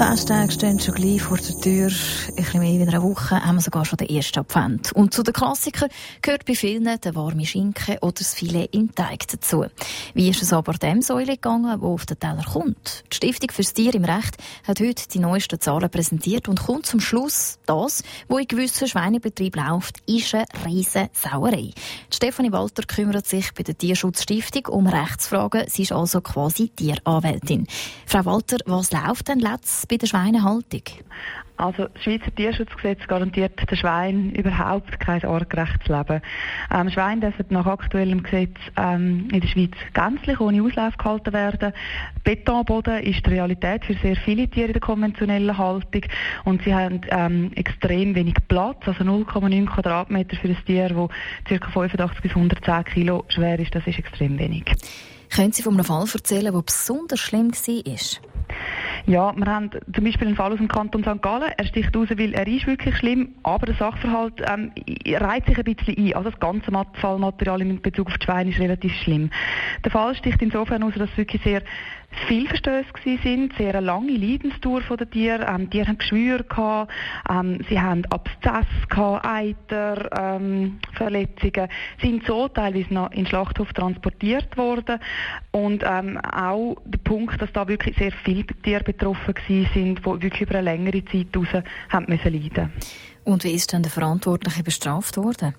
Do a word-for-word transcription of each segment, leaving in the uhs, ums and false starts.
Festtage stehen schon gleich vor der Tür. Ein bisschen mehr wie eine Woche haben wir sogar schon den ersten Advent. Und zu den Klassikern gehört bei vielen der warme Schinken oder das Filet im Teig dazu. Wie ist es aber dem Säule gegangen, wo auf den Teller kommt? Die Stiftung fürs Tier im Recht hat heute die neuesten Zahlen präsentiert und kommt zum Schluss, das, was in gewissen Schweinebetrieben läuft, ist eine riesen Sauerei. Die Stefanie Walter kümmert sich bei der Tierschutzstiftung um Rechtsfragen. Sie ist also quasi Tieranwältin. Frau Walter, was läuft denn letzt bei der Schweinehaltung? Also das Schweizer Tierschutzgesetz garantiert den Schweinen überhaupt kein artgerechtes Leben. Ähm, Schweine dürfen nach aktuellem Gesetz ähm, in der Schweiz gänzlich ohne Auslauf gehalten werden. Betonboden ist die Realität für sehr viele Tiere in der konventionellen Haltung und sie haben ähm, extrem wenig Platz, also null Komma neun Quadratmeter für ein Tier, das ca. fünfundachtzig bis hundertzehn Kilo schwer ist. Das ist extrem wenig. Können Sie von einem Fall erzählen, der besonders schlimm war? Ja, wir haben zum Beispiel einen Fall aus dem Kanton Sankt Gallen. Er sticht raus, weil er ist wirklich schlimm, aber der Sachverhalt ähm, reiht sich ein bisschen ein. Also das ganze Fallmaterial in Bezug auf die Schweine ist relativ schlimm. Der Fall sticht insofern aus, dass es wirklich sehr viele Verstöße sind, sehr eine lange Leidensdauer der Tiere. Ähm, die Tiere haben Geschwüre gehabt, ähm, sie haben Abszess gehabt, Eiter, ähm, Verletzungen. Sie sind so teilweise noch in den Schlachthof transportiert worden. Und ähm, auch der Punkt, dass da wirklich sehr viele Tiere betroffen waren, sind, die wirklich über eine längere Zeit raus haben müssen leiden. Und wie ist denn der Verantwortliche bestraft worden?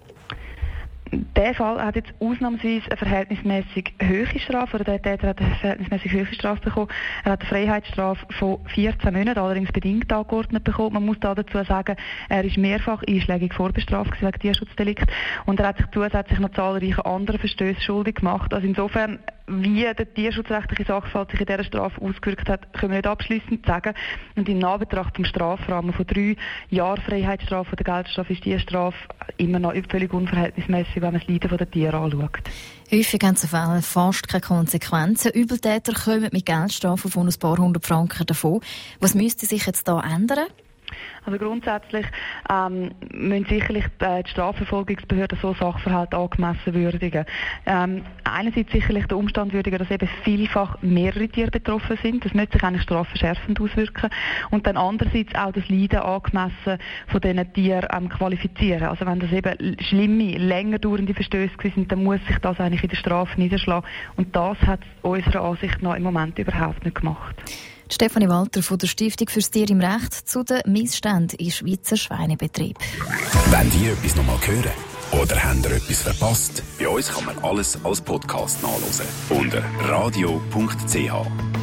Der Fall hat jetzt ausnahmsweise eine verhältnismäßig hohe Strafe, oder der Täter hat eine verhältnismäßig hohe Strafe bekommen. Er hat eine Freiheitsstrafe von vierzehn Monaten, allerdings bedingt angeordnet bekommen. Man muss da dazu sagen, er ist mehrfach einschlägig vorbestraft wegen Tierschutzdelikt und er hat sich zusätzlich noch zahlreiche andere Verstöße schuldig gemacht. Also insofern, wie der tierschutzrechtliche Sachverhalt sich in dieser Strafe ausgewirkt hat, können wir nicht abschliessend sagen. Und im Nachbetracht vom Strafrahmen von drei Jahren Freiheitsstrafe oder Geldstrafe ist diese Strafe immer noch völlig unverhältnismäßig, wenn man das Leiden der Tiere anschaut. Häufig haben sie Fälle fast keine Konsequenzen. Übeltäter kommen mit Geldstrafen von ein paar hundert Franken davon. Was müsste sich jetzt da ändern? Also grundsätzlich ähm, müssen sicherlich die Strafverfolgungsbehörden so Sachverhalte angemessen würdigen. Ähm, einerseits sicherlich der Umstand würdigen, dass eben vielfach mehrere Tiere betroffen sind. Das müsste sich eigentlich strafverschärfend auswirken. Und dann andererseits auch das Leiden angemessen von diesen Tieren ähm, qualifizieren. Also wenn das eben schlimme, länger dauernde Verstöße sind, dann muss sich das eigentlich in der Strafe niederschlagen. Und das hat es unserer Ansicht nach im Moment überhaupt nicht gemacht. Stefanie Walter von der Stiftung fürs Tier im Recht zu den Missständen im Schweizer Schweinebetrieb. Wenn ihr etwas noch mal hören oder habt ihr etwas verpasst, bei uns kann man alles als Podcast nachhören unter radio punkt c h.